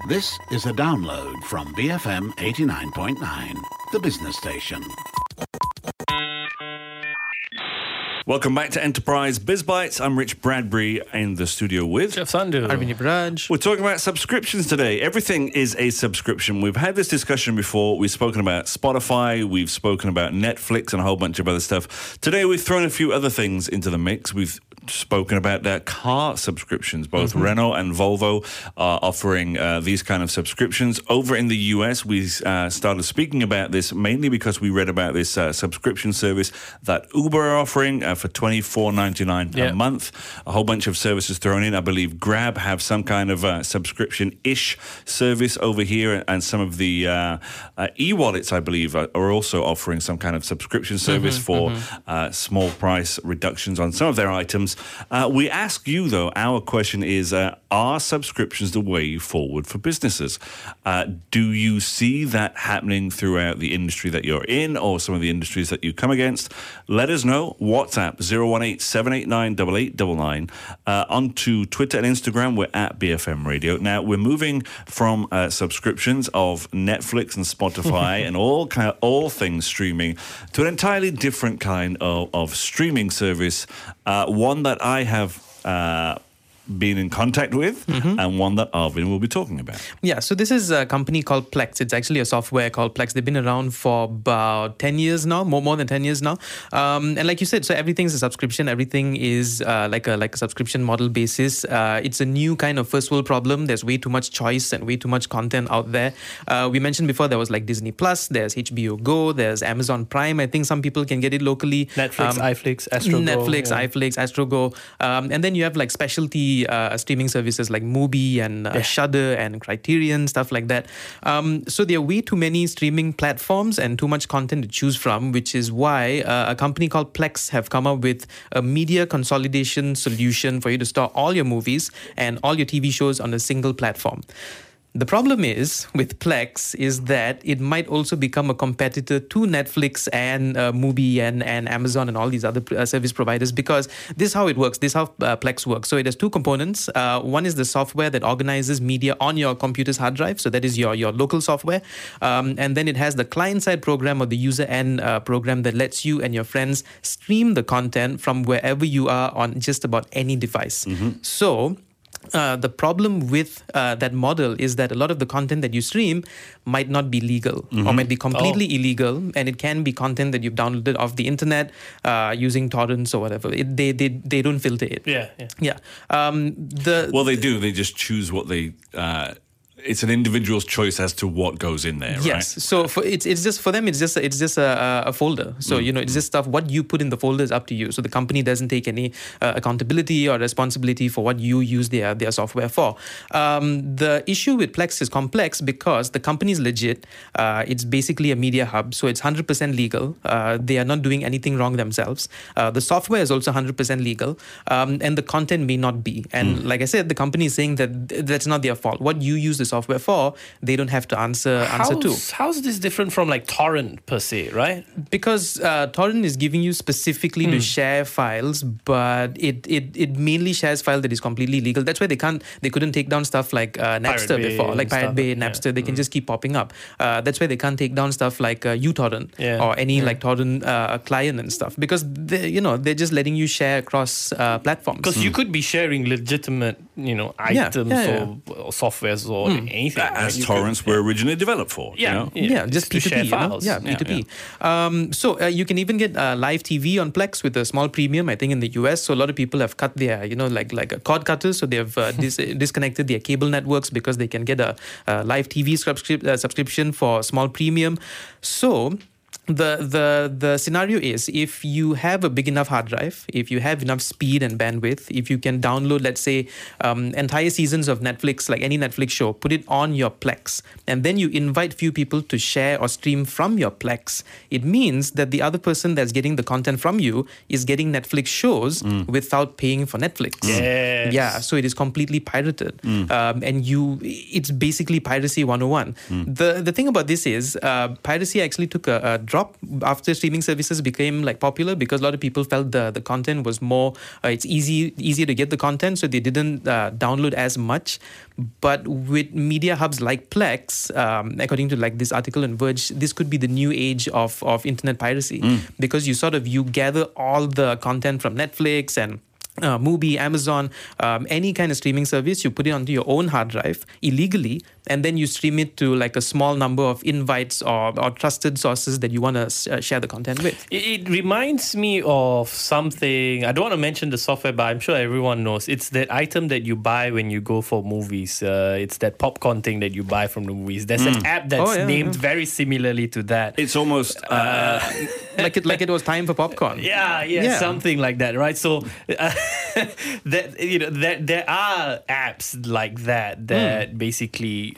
This is a download from BFM 89.9, the business station. Welcome back to Enterprise Biz Bites. I'm Rich Bradbury in the studio with Jeff Sandhu. Arvind Raj. We're talking about subscriptions today. Everything is a subscription. We've had this discussion before. We've spoken about Spotify. We've spoken about Netflix and a whole bunch of other stuff. Today, we've thrown a few other things into the mix. We've spoken about their car subscriptions. Both Renault and Volvo are offering these kind of subscriptions. Over in the US, we started speaking about this mainly because we read about this subscription service that Uber are offering for $24.99 per month. A whole bunch of services thrown in. I believe Grab have some kind of subscription-ish service over here, and some of the e-wallets, I believe, are also offering some kind of subscription service for small price reductions on some of their items. We ask you, though, our question is, are subscriptions the way forward for businesses? Do you see that happening throughout the industry that you're in or some of the industries that you come against? Let us know. WhatsApp 018-789-8899. Onto Twitter and Instagram, we're at BFM Radio. Now, we're moving from subscriptions of Netflix and Spotify and all things streaming to an entirely different kind of streaming service, one that I have been in contact with and one that Arvind will be talking about. Yeah, so this is a company called Plex. It's actually a software called Plex. They've been around for about 10 years now, more than 10 years now. And like you said, so everything's a subscription. Everything is like a subscription model basis. It's a new kind of first world problem. There's way too much choice and way too much content out there. We mentioned before there was like Disney Plus, there's HBO Go, there's Amazon Prime. I think some people can get it locally. Netflix, iFlix, Astro iFlix, Astro Go. And then you have like specialty streaming services like Mubi and Shudder and Criterion, stuff like that. So there are way too many streaming platforms and too much content to choose from, which is why a company called Plex have come up with a media consolidation solution for you to store all your movies and all your TV shows on a single platform. The problem is with Plex is that it might also become a competitor to Netflix and Mubi and Amazon and all these other service providers, because this is how it works. This is how Plex works. So it has two components. One is the software that organizes media on your computer's hard drive. So that is your local software. And then it has the client-side program or the user-end program that lets you and your friends stream the content from wherever you are on just about any device. So the problem with that model is that a lot of the content that you stream might not be legal or might be completely illegal, and it can be content that you've downloaded off the internet using torrents or whatever. They don't filter it. Yeah. Well, they do. They just choose what they... it's an individual's choice as to what goes in there, yes. right? So it's just for them. It's just a folder. So it's just stuff. What you put in the folder is up to you. So the company doesn't take any accountability or responsibility for what you use their software for. The issue with Plex is complex because the company is legit. It's basically a media hub, so it's 100% legal. They are not doing anything wrong themselves. The software is also 100% legal, and the content may not be. And like I said, the company is saying that that's not their fault. What you use the software for, they don't have to answer to. How's this different from like torrent per se, right? Because torrent is giving you specifically to share files, but it mainly shares files that is completely legal. That's why they couldn't take down stuff like Napster before, like Pirate Bay, Napster. They can just keep popping up. That's why they can't take down stuff like uTorrent or any like torrent client and stuff, because they're just letting you share across platforms. Because you could be sharing legitimate items or softwares or anything. As torrents were originally developed for. Just P2P. Share files. P2P. So you can even get live TV on Plex with a small premium, I think, in the US. So a lot of people have cut their, like a cord cutters. So they have disconnected their cable networks because they can get a live TV subscription for a small premium. So the scenario is, if you have a big enough hard drive, if you have enough speed and bandwidth, if you can download, let's say, entire seasons of Netflix, like any Netflix show, put it on your Plex, and then you invite few people to share or stream from your Plex, it means that the other person that's getting the content from you is getting Netflix shows without paying for Netflix. Yes. Yeah, so it is completely pirated. And it's basically piracy 101. The thing about this is, piracy actually took a drop drop after streaming services became like popular, because a lot of people felt the content was more, it's easier to get the content, so they didn't download as much. But with media hubs like Plex, according to like this article in Verge, this could be the new age of internet piracy, because you gather all the content from Netflix and Mubi, Amazon, any kind of streaming service, you put it onto your own hard drive illegally, and then you stream it to like a small number of invites or trusted sources that you want to share the content with. It reminds me of something, I don't want to mention the software, but I'm sure everyone knows. It's that item that you buy when you go for movies. It's that popcorn thing that you buy from the movies. There's an app that's named very similarly to that. It's almost like it was time for popcorn. Yeah, something like that, right? So that there are apps like that basically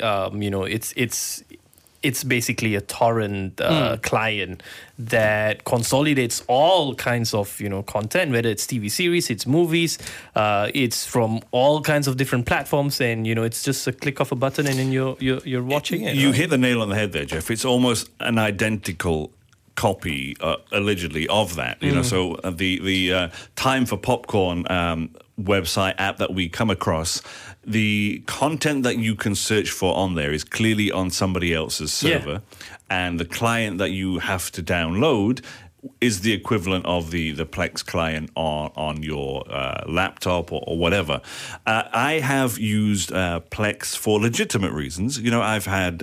it's basically a torrent client that consolidates all kinds of content, whether it's TV series, it's movies, it's from all kinds of different platforms, and it's just a click of a button and then you're watching it. You hit the nail on the head there, Jeff. It's almost an identical copy, allegedly, of that. So the Time for Popcorn website app that we come across, the content that you can search for on there is clearly on somebody else's server, and the client that you have to download is the equivalent of the Plex client on your laptop or whatever. I have used Plex for legitimate reasons. I've had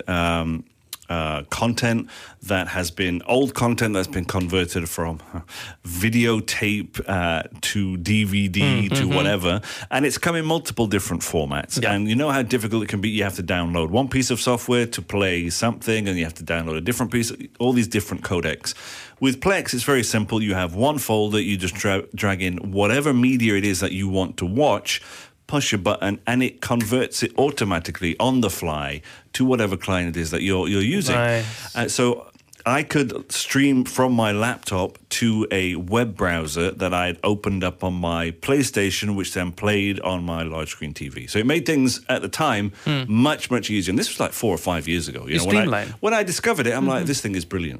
content that has been old content that's been converted from videotape to DVD to whatever, and it's come in multiple different formats. And you know how difficult it can be. You have to download one piece of software to play something, and you have to download a different piece, all these different codecs. With Plex, it's very simple. You have one folder, you just drag in whatever media it is that you want to watch, push a button, and it converts it automatically on the fly to whatever client it is that you're using. Nice. So I could stream from my laptop to a web browser that I had opened up on my PlayStation, which then played on my large screen TV. So it made things at the time much, much easier. And this was like 4 or 5 years ago. When I discovered it, I'm like, this thing is brilliant.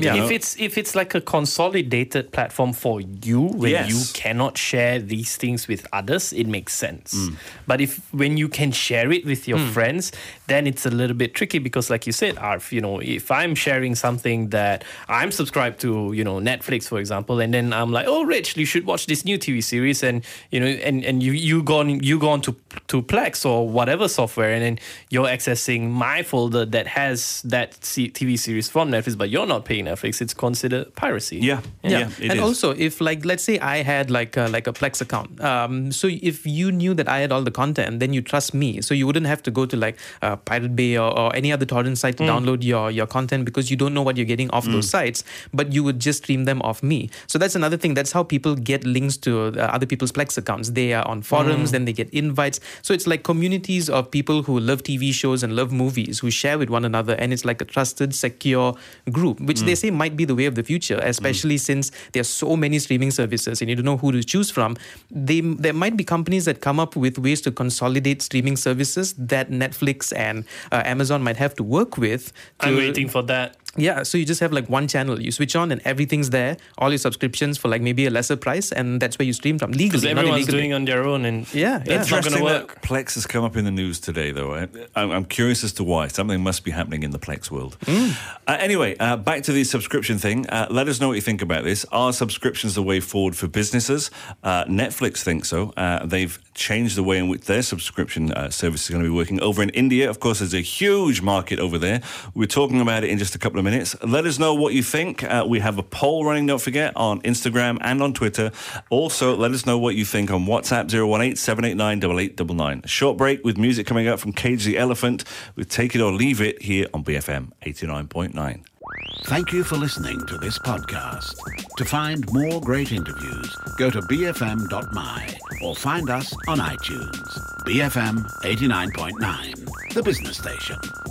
If it's like a consolidated platform for you, when you cannot share these things with others, it makes sense. But when you can share it with your friends, then it's a little bit tricky, because like you said, Arf, if I'm sharing something that I'm subscribed to, Netflix, for example, and then I'm like, oh, Rich, you should watch this new TV series, and you go on to Plex or whatever software, and then you're accessing my folder that has that TV series from Netflix, but you're not paying Netflix. It's considered piracy. Yeah. And also, if let's say I had like a Plex account, so if you knew that I had all the content, then you trust me, so you wouldn't have to go to Pirate Bay or any other torrent site to download your content, because you don't know what you're getting off those sites, but you would just stream them off me. So that's another thing. That's how people get links to other people's Plex accounts. They are on forums, then they get invites. So it's like communities of people who love TV shows and love movies who share with one another, and it's like a trusted, secure group, which they say might be the way of the future, especially since there are so many streaming services and you don't know who to choose from. There might be companies that come up with ways to consolidate streaming services that Netflix and Amazon might have to work with. I'm waiting for that. Yeah, so you just have one channel. You switch on and everything's there. All your subscriptions for maybe a lesser price, and that's where you stream from legally. Because everyone's doing on their own, and it's not going to work. Plex has come up in the news today, though. I'm curious as to why. Something must be happening in the Plex world. Anyway, back to the subscription thing. Let us know what you think about this. Are subscriptions the way forward for businesses? Netflix thinks so. They've changed the way in which their subscription service is going to be working. Over in India, of course, there's a huge market over there. We're talking about it in just a couple of minutes. Let us know what you think. We have a poll running, don't forget, on Instagram and on Twitter. Also, let us know what you think on WhatsApp 018-789-8899. A short break with music coming up from Cage the Elephant with Take It or Leave It here on BFM 89.9. Thank you for listening to this podcast. To find more great interviews, go to bfm.my or find us on iTunes. BFM 89.9, the business station.